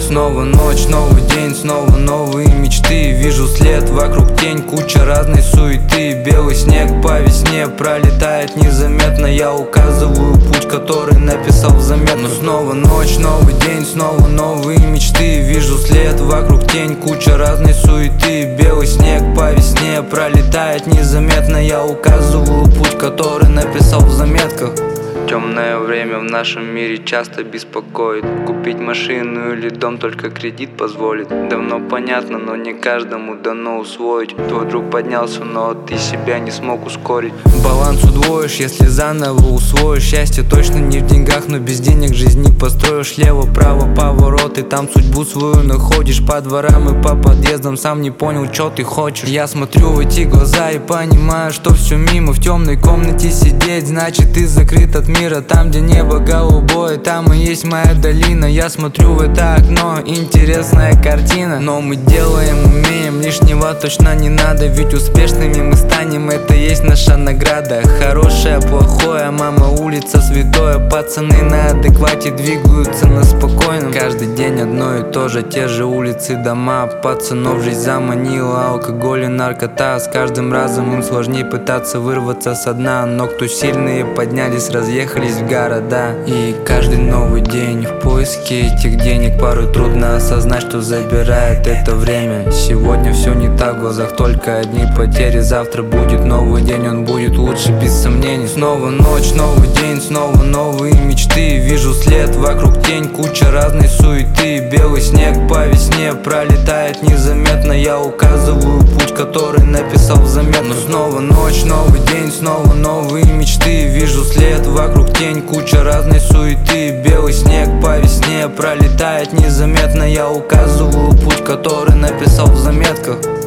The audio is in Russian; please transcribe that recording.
снова ночь, новый день, снова новые мечты. Вижу след, вокруг тень, куча разной суеты. Белый снег по весне пролетает незаметно. Я указываю путь, который написал в заметках. Но снова ночь, новый день, снова новые мечты. Вижу след, вокруг тень, куча разной суеты. Белый снег по весне пролетает незаметно. Я указываю путь, который написал в заметках. Темное время в нашем мире часто беспокоит. Купить машину или дом только кредит позволит. Давно понятно, но не каждому дано усвоить. Твой друг поднялся, но ты себя не смог ускорить. Баланс удвоишь, если заново усвоишь. Счастье точно не в деньгах, но без денег жизнь не построишь. Лево-право поворот, и там судьбу свою находишь. По дворам и по подъездам, сам не понял, что ты хочешь. Я смотрю в эти глаза и понимаю, что все мимо. В темной комнате сидеть, значит ты закрыт от мира. Там, где небо голубое, там и есть моя долина. Я смотрю в это окно, интересная картина. Но мы делаем, умеем, лишнего точно не надо. Ведь успешными мы станем, это есть наша награда. Хорошее, плохое, мама, улица, святое. Пацаны на адеквате двигаются на спокойном. Каждый день одно и то же, те же улицы, дома. Пацанов жизнь заманила, алкоголь и наркота. С каждым разом им сложнее пытаться вырваться со дна. Но кто сильные поднялись, разъехались в города. И каждый новый день в поиске этих денег. Порой трудно осознать, что забирает это время. Сегодня все не так, в глазах только одни потери. Завтра будет новый день, он будет лучше без сомнений. Снова ночь, новый день, снова новые мечты. Вижу след, вокруг тень, куча разной суеты. Белый снег по весне пролетает незаметно. Я указываю путь, который написал в заметках. Но снова ночь, новый день, снова новые мечты. Вижу след, вокруг тень, куча разной суеты. Белый снег по весне пролетает незаметно. Я указываю путь, который написал в заметках.